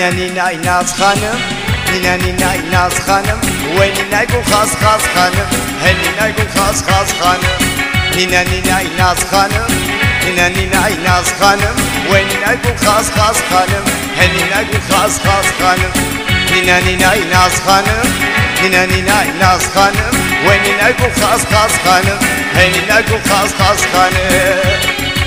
نینای ناز خانم نینای ناز خانم و نینای گو خاص خاص خانم نینای گو خاص خاص خانم نینای ناز خانم نینای ناز خانم و نینای گو خاص خاص خانم نینای گو خاص خاص خانم نینای ناز خانم نینای ناز خانم و نینای گو خاص خاص خانم نینای گو خاص خاص خانم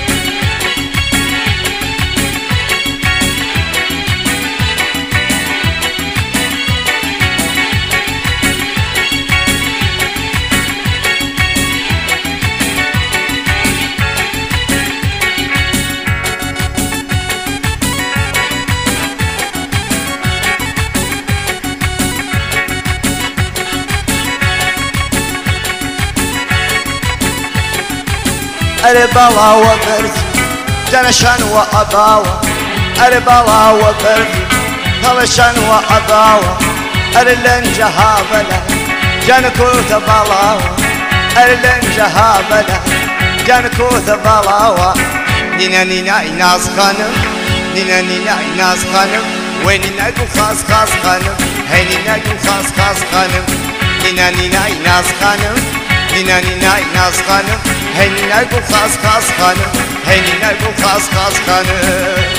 أربلا وبرد جنشان وأباوة أربلا وبرد طلشان وأباوة أرلن جهابلا جنكوت بلاوة أرلن جهابلا جنكوت بلاوة نینای ناز خانم نینای ناز خانم وين ناقو خاص خاص خانم هيني ناقو خاص خاص خانم نینای ناز خانم نینای ناز خانم هيني ناقو خاص خاص خانم هيني ناقو خاص خاص خانم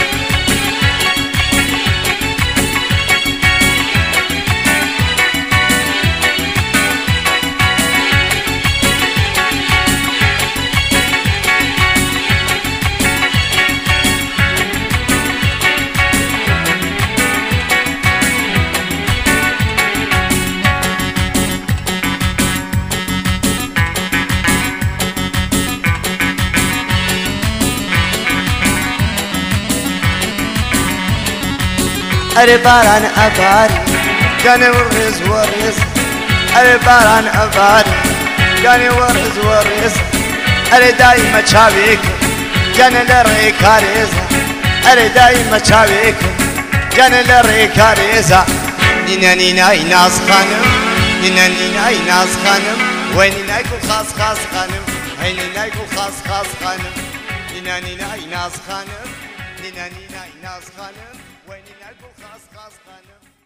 أري باران أباري كان ورز ورز أري باران أباري كان ورز ورز أري دايما شابيك كان لري كاريزا أري دايما شابيك كان لري كاريزا نینای ناز خانم نینای ناز خانم وين نايكو خاص خاص خانم هيني نايكو خاص خاص خانم نینای ناز خانم نینای ناز خانم وين نايكو خاص خاص خانم